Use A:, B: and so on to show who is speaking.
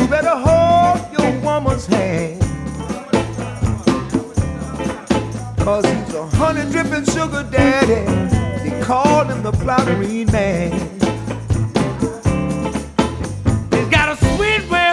A: better hold your woman's hand, 'cause he's a honey dripping sugar daddy. They call him the Flowery Man. He's got a sweet way